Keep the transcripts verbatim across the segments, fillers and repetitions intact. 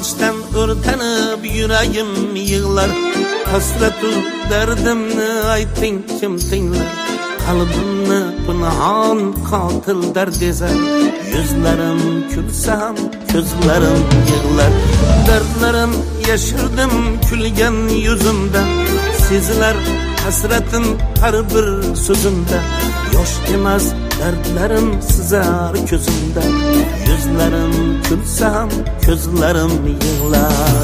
Sog'inchdan o'rtanib yuragim yig'lar. Hasratu dardimni ayting kim tinglar. Qalbimni pinhon qotil dard ezar. Yuzlarim kulsa ham ko'zlarim yig'lar. Dardlarim yashirdim kulgan yuzimdan. Sezilar hasratim har bir so'zimda. Yosh emas dardlarim sizar ko'zimda. Yuzlarim kulsa ham ko'zlarim yig'lar.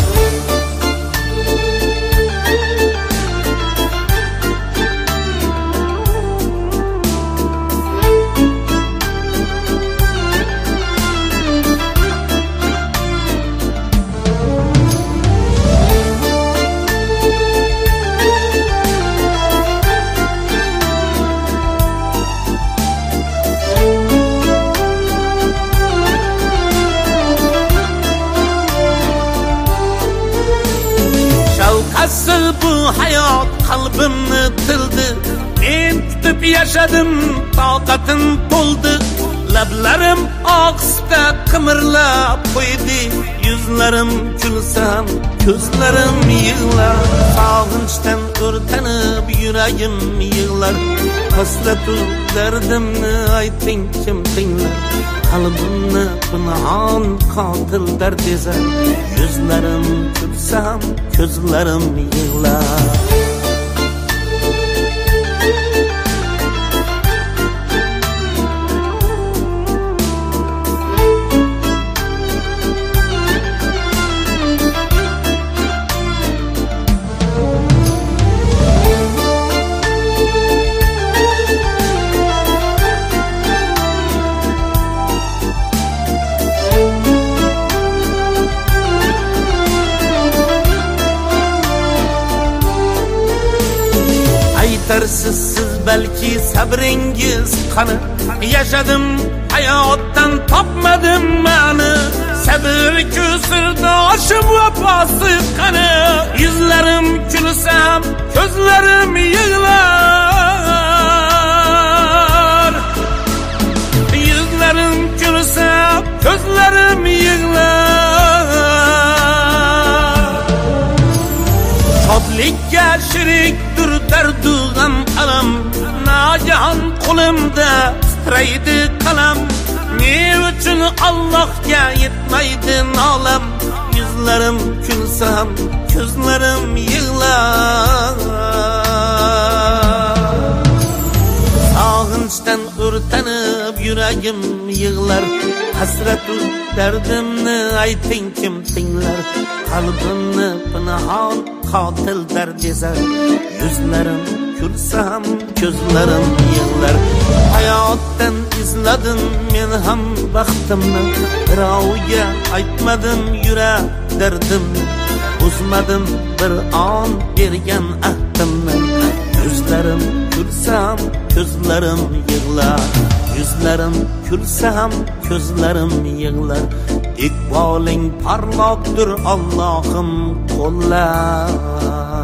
Asıl bu hayat kalbimni tildi. Men kutib yashadim, toqatim to'ldi. Lablarim oqsda qimirlab qo'ydi. Yuzlarim kulsam, ko'zlarim yig'lar. Sog'inchdan o'rtanib yuragim yig'lar. Hasratu dardimni ayting kim tinglar. Qalbimni pinhon qotil dard ezar. Yuzlarim kulsam, ko'zlarim yig'lar. Aytarsiz siz belki sabringiz qani. Yashadim hayotdan topmadim ma'ni. Sabr ko'sirdoshim vafosiz qani. Yuzlarim kulsam ko'zlarim yig'lar. Yuzlarim kulsam ko'zlarim yig'lar. Shodlikka shirikdir dardu g'am alam. Nagahan qo'limda titraydi qalam. Ne uchun Allohga yetmaydi nolam. Yuzlarim kulsam ko'zlarim yig'lar. Sog'inchdan o'rtanib yuragim yig'lar. Hasratu dardimni ayting kim tinglar. Qalbimni pinhon qotil dard ezar. Yuzlarim kulsam ko'zlarim yig'lar. Hayotdan izladim men ham baxtimni. Birovga aytmadim yurak dardimni. Uzmadim bir on bergan ahdimni. Yuzlarim kulsam ko'zlarim yig'lar. Yuzlarim kulsam ko'zlarim yig'lar. Iqboling parlaqdir Allohim qo'llar.